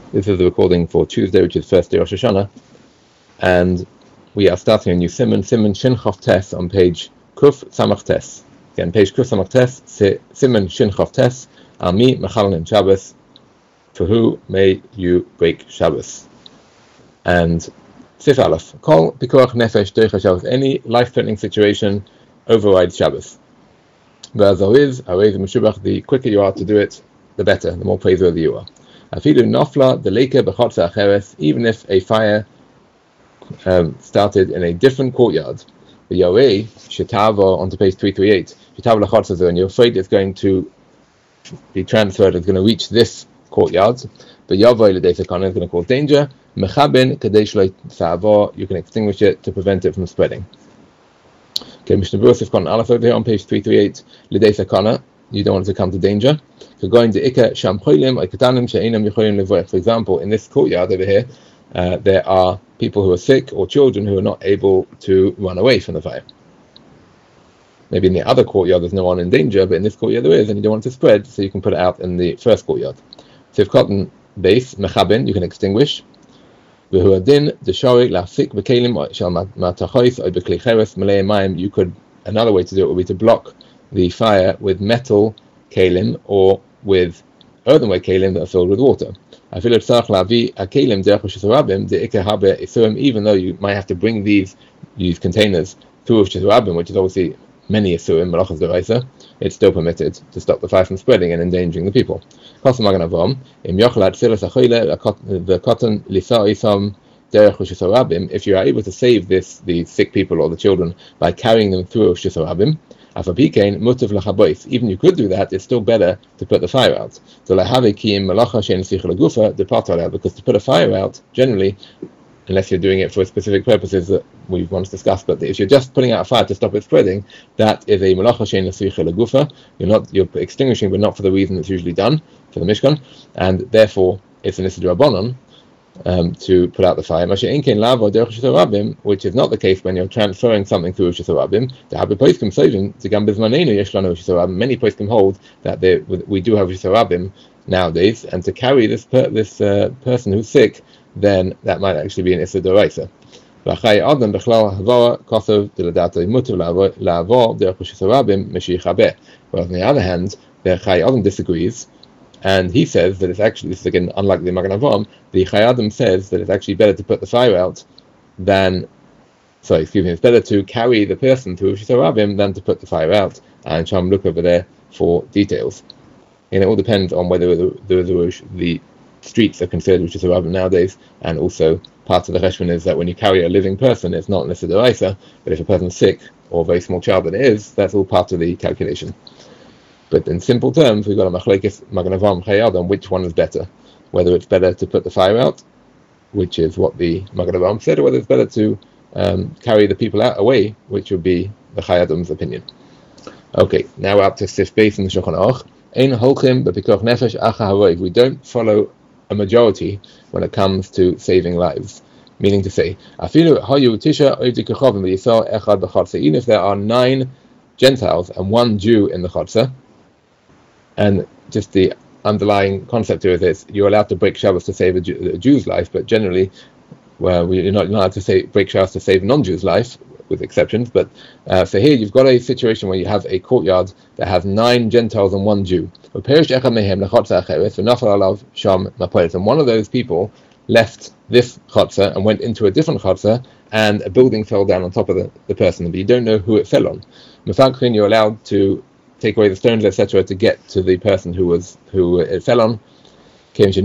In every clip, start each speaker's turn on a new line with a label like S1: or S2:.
S1: This is the recording for Tuesday, which is first day Rosh Hashanah, and we are starting a new Siman Shin Chof Tes on page Kuf Samach Tes. Again, page Kuf Samach Tes, Siman Shin Chof Tes, Ami Mechalanim Shabbos, for who may you break Shabbos? And Sif Aleph, Kol Pikuach Nefesh Doicha Shabbos, any life-threatening situation overrides Shabbos. Whereas the quicker you are to do it, the better, the more praiseworthy you are. Even if a fire started in a different courtyard, the Yahweh Shetava onto page 338, Shetava lachotza, and you're afraid it's going to be transferred, it's going to reach this courtyard, but Yahweh l'deisakana is going to cause danger. Mechabin kadesh lo, you can extinguish it to prevent it from spreading. Okay, Mishnah Berurah Sifkon Aleph over here on page 338, l'deisakana, you don't want it to come to danger. For example, in this courtyard over here, there are people who are sick or children who are not able to run away from the fire. Maybe in the other courtyard there's no one in danger, but in this courtyard there is, and you don't want it to spread, so you can put it out in the first courtyard. So if cotton base, mechabin, you can extinguish. You could, another way to do it would be to block the fire with metal kalim or with earthenware kalim that are filled with water. Even though you might have to bring these containers through Rosh Hashanah, which is obviously many isurim, malachas d'oraisa, it's still permitted to stop the fire from spreading and endangering the people. If you are able to save these sick people or the children by carrying them through Rosh Hashanah, even you could do that, it's still better to put the fire out. Because to put a fire out, generally, unless you're doing it for specific purposes that we've once discussed, but if you're just putting out a fire to stop it spreading, that is a malacha she'en l'sicha l'gufa. You're extinguishing, but not for the reason it's usually done, for the Mishkan, and therefore it's an issur d'Rabbanan to put out the fire, which is not the case when you're transferring something through Rosh Hashanah. Many poskim hold that we do have Rosh Hashanah nowadays, and to carry this person who's sick, then that might actually be an issur d'oraisa. Whereas on the other hand, the Chai Adam disagrees, and he says that it's actually, this is again unlike the Magen Avraham, the Chai Adam says that it's actually better to put the fire out it's better to carry the person through Rosh Hashanah than to put the fire out. And Sham, look over there for details. And it all depends on whether the streets are considered Rosh Hashanah nowadays, and also part of the cheshbon is that when you carry a living person, it's not necessarily d'oraisa, but if a person's sick or a very small child that it is, that's all part of the calculation. But in simple terms, we've got a machlekes Magen Avraham Chai Adam, which one is better? Whether it's better to put the fire out, which is what the Magen Avraham said, or whether it's better to carry the people away, which would be the Chai Adam's opinion. Okay, now we're up to Sif Beis in the Shulchan Aruch. Ein holchim b'pikuach nefesh acha haroiv. We don't follow a majority when it comes to saving lives. Meaning to say, afilu hayu tisha oivdi kechavim v'yisrael echad b'chatzah. Even if there are 9 Gentiles and 1 Jew in the chatzah, and just the underlying concept here is this: you're allowed to break Shabbos to save a Jew's life, but generally, you're not allowed to break Shabbos to save a non-Jew's life, with exceptions. But so here you've got a situation where you have a courtyard that has 9 Gentiles and 1 Jew. And one of those people left this chatzah and went into a different chatzah, and a building fell down on top of the person, but you don't know who it fell on. You're allowed to take away the stones, etc., to get to the person who it fell on. Since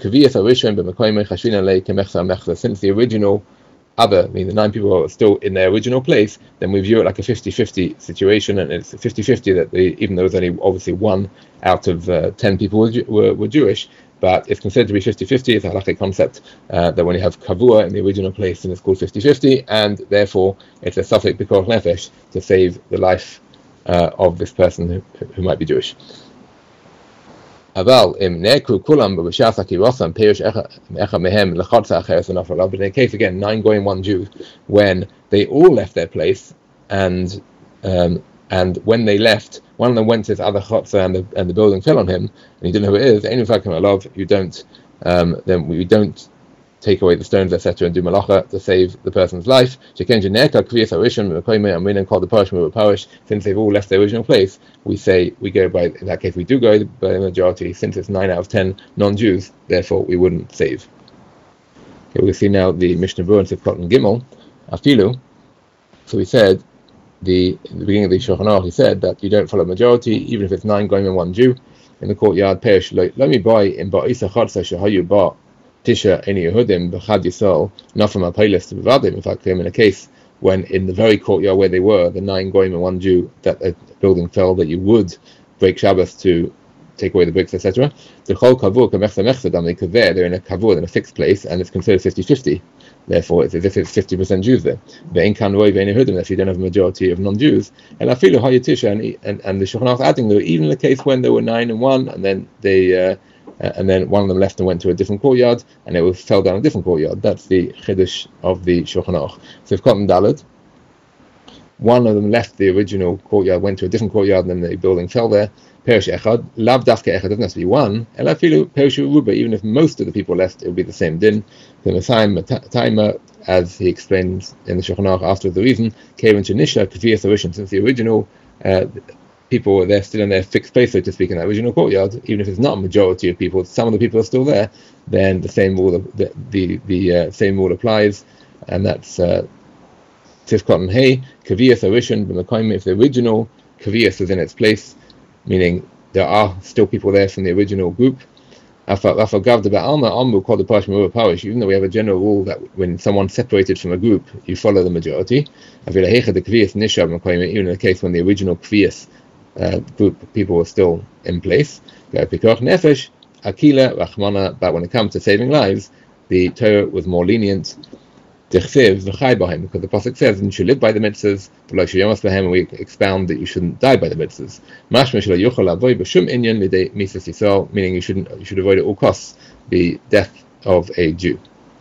S1: the original the 9 people are still in their original place, then we view it like a 50-50 situation, and it's 50-50 that even though there's only obviously 1 out of 10 people were Jewish, but it's considered to be 50-50. It's a halakhic concept that when you have kavua in the original place, then it's called 50-50, and therefore it's a suffix pikuach nefesh to save the life of this person who might be Jewish. But in the case again, 9 goyim, 1 Jew, when they all left their place, and when they left, one of them went to his other chatzah and the building fell on him, and he didn't know who it is. You don't then we don't take away the stones, etc., and do malacha to save the person's life. Since they've all left their original place, we go by, in that case, we do go by the majority. Since it's 9 out of 10 non-Jews, therefore we wouldn't save. Okay, we'll see now the Mishnah Berurah and Sivkot and Gimel. Afilu. So we said, in the beginning of the Shulchan Aruch, he said that you don't follow majority, even if it's 9 goyim and 1 Jew. In the courtyard, Perish, let me buy in Ba'isa Chadsa Shahayu Ba Tisha Any Yehudim B'Chad Yisrael Nafam HaPeilis to Bevadim. In fact, in a case when in the very courtyard where they were, the 9 goyim and 1 Jew, that a building fell, that you would break Shabbos to take away the bricks, etc. The Chol Kavur Kamechsa Mechsadam, because they're in a kavur, in a fixed place, and it's considered 50-50. Therefore, it's as if it's 50% Jews there. If you don't have a majority of non-Jews, and the Shulchan Aruch adding though, even in the case when there were 9 and 1, and then and then one of them left and went to a different courtyard, and it fell down a different courtyard. That's the Chiddush of the Shulchan Aruch. So if Cotton Dalet, one of them left the original courtyard, went to a different courtyard, and then the building fell there. Perish Echad, Lav Dafka Echad doesn't have to be one. And Afilu Perish Ruba, even if most of the people left, it would be the same din. The Messiah Timer, as he explains in the Shulchan Aruch after the reason, came into Nisha Kaviyas Arishan, since the original people were there still in their fixed place, so to speak, in that original courtyard. Even if it's not a majority of people, some of the people are still there, then the same rule, the same rule applies, and that's Tifkot and Hay Kaviyas Arishan. If the original Kaviyas is in its place, meaning there are still people there from the original group. Even though we have a general rule that when someone's separated from a group, you follow the majority. Even in the case when the original Kviyas group of people were still in place. But when it comes to saving lives, the Torah was more lenient. Because the pasuk says, "You should live by the mitzvahs." And we expound that you shouldn't die by the mitzvahs. Meaning you should avoid at all costs the death of a Jew.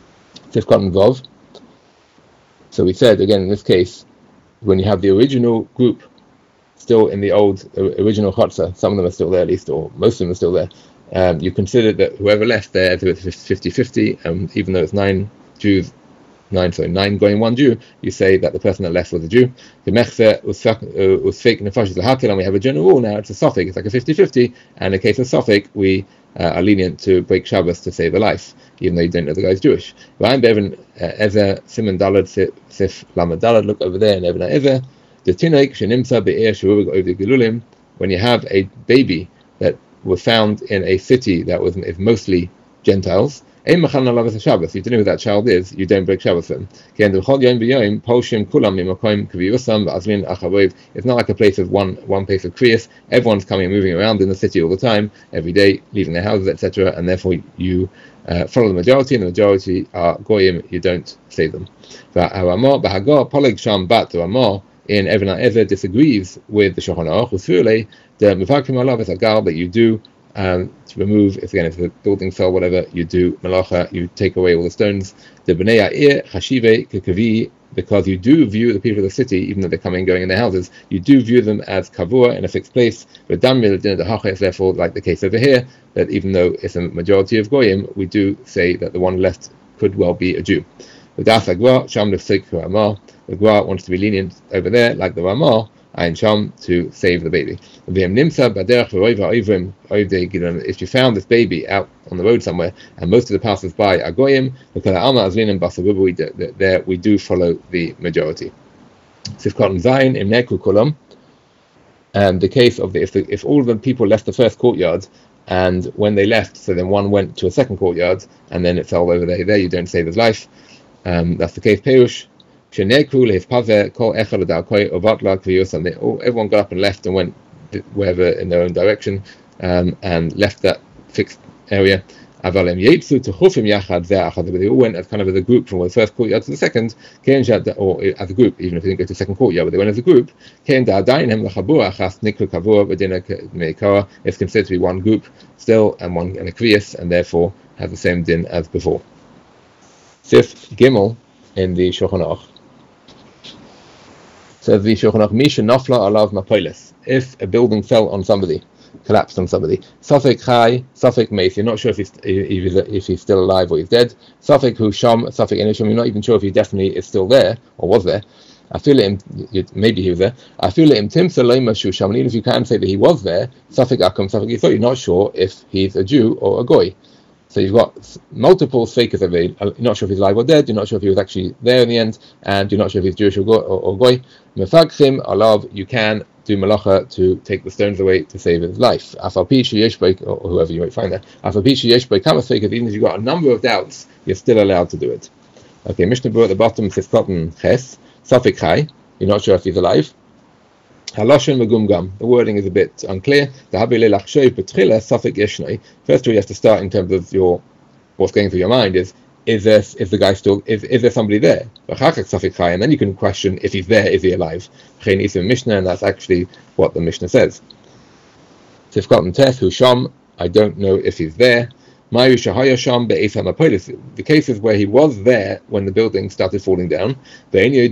S1: So we said again in this case, when you have the original group still in the original chutzah, some of them are still there at least, or most of them are still there. You consider that whoever left there, if it's 50-50, even though it's 9 going 1 Jew, you say that the person that left was a Jew. And we have a general rule now, it's a suffix, it's like a 50-50, and in the case of suffix, we are lenient to break Shabbos to save a life, even though you don't know the guy's Jewish. Look over there in Even HaEzer. When you have a baby that was found in a city that is mostly Gentiles, you don't know who that child is, you don't break Shabbos for them. It's not like a place of one place of kriyas. Everyone's coming and moving around in the city all the time, every day, leaving their houses, etc., and therefore you follow the majority, and the majority are goyim, you don't save them. In Even HaEzer disagrees with the Shulchan Aruch, that you do to remove, if the building fell, whatever, you do malacha, you take away all the stones. The Bnei Ha'ir Chashive Kekavi, because you do view the people of the city, even though they're coming and going in their houses, you do view them as kavua in a fixed place. But therefore, like the case over here, that even though it's a majority of goyim, we do say that the one left could well be a Jew. The Gra wants to be lenient over there, like the Ramah, Ayin Sham, to save the baby. If you found this baby out on the road somewhere, and most of the passers-by are goyim, there we do follow the majority. And the case of if all of the people left the first courtyard, and when they left, so then one went to a second courtyard, and then it fell over there, you don't save his life. That's the case. Perush. Everyone got up and left and went wherever in their own direction, and left that fixed area. But they all went as kind of as a group from the first courtyard to the second, or as a group, even if they didn't go to the second courtyard, but they went as a group. It's considered to be one group still, and a kriyas, and therefore have the same din as before. Sif Gimel in the Shulchan Aruch. Says the Shulchan Aruch, Misha Nafla Alav Mapolis. If a building fell on somebody, collapsed on somebody. Safek Chai, Safek Mace. You're not sure if he's still alive or he's dead. Safek Hu Sham, Safek Inisham. You're not even sure if he definitely is still there or was there. I feel him. Maybe he was there. I feel him. Tim Salema Shusham. And even if you can say that he was there, Safek Akum, Safek Yisrael. You're not sure if he's a Jew or a goy. So you've got multiple fakers of it. You're not sure if he's alive or dead. You're not sure if he was actually there in the end, and you're not sure if he's Jewish or goy. Mefagchim alav. You can do malacha to take the stones away to save his life. Afapi sheyeshbei, or whoever you might find there. Afapi sheyeshbei kama fakers. Even if you've got a number of doubts, you're still allowed to do it. Okay, Mishnah Berurah at the bottom says cotton ches safek chai. You're not sure if he's alive. Haloshen megumgam. The wording is a bit unclear. First of all, you have to start in terms of what's going through your mind is there somebody there? And then you can question if he's there, is he alive? Mishnah, and that's actually what the Mishnah says. Tifkot Tes Husham. I don't know if he's there. The cases where he was there when the building started falling down. You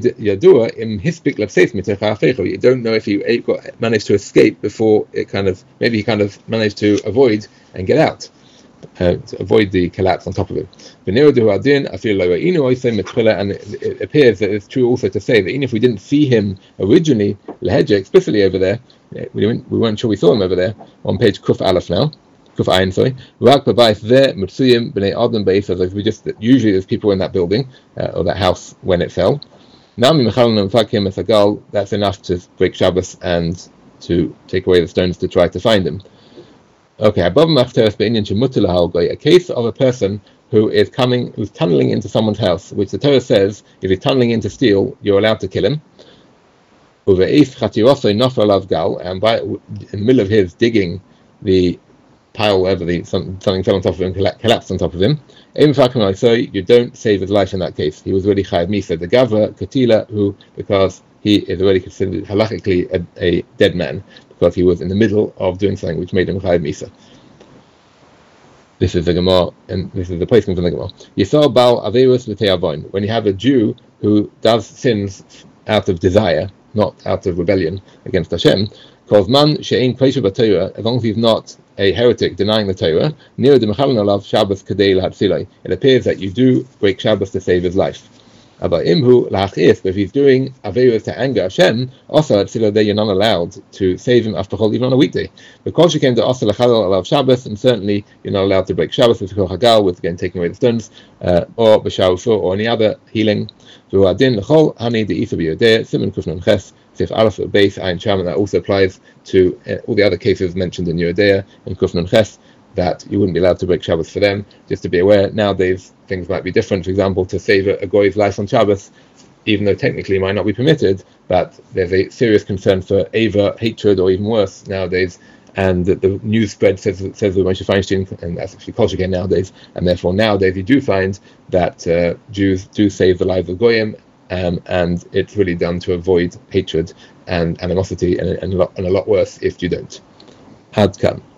S1: don't know if he managed to escape before maybe he managed to avoid and get out, to avoid the collapse on top of him. And it appears that it's true also to say that even if we didn't see him originally, explicitly over there, we weren't sure we saw him over there on page Kuf Aleph now. Usually there's people in that building or that house when it fell. That's enough to break Shabbos and to take away the stones to try to find him. Okay, a case of a person who's tunneling into someone's house, which the Torah says if he's tunneling in to steal, you're allowed to kill him. And in the middle of his digging the pile, wherever something fell on top of him, collapsed on top of him. So you don't save his life in that case. He was already chayav misa. The gavra katila, because he is already considered halakhically a dead man, because he was in the middle of doing something which made him chayav misa. This is the Gemara, and this is the placement from the Gemara. Yisrael bal averus v'te'avon. When you have a Jew who does sins out of desire, not out of rebellion against Hashem, as long as he's not a heretic denying the Torah, it appears that you do break Shabbos to save his life. But if he's doing averos to anger Hashem, also you're not allowed to save him even on a weekday. Because you came to also alav Shabbos, and certainly you're not allowed to break Shabbos with Hagal, with again taking away the stones, or b'shaufu, or any other healing. Sif Aleph Beis Ayin Sham, and that also applies to all the other cases mentioned in Yehuda and Kufnan Ches, that you wouldn't be allowed to break Shabbos for them. Just to be aware, nowadays things might be different. For example, to save a goy's life on Shabbos, even though technically it might not be permitted, but there's a serious concern for Ava, hatred, or even worse nowadays. And the news spread says the Moshe Feinstein, and that's actually culture again nowadays. And therefore nowadays you do find that Jews do save the lives of goyim. And it's really done to avoid hatred and animosity, and a lot worse if you don't. Had come.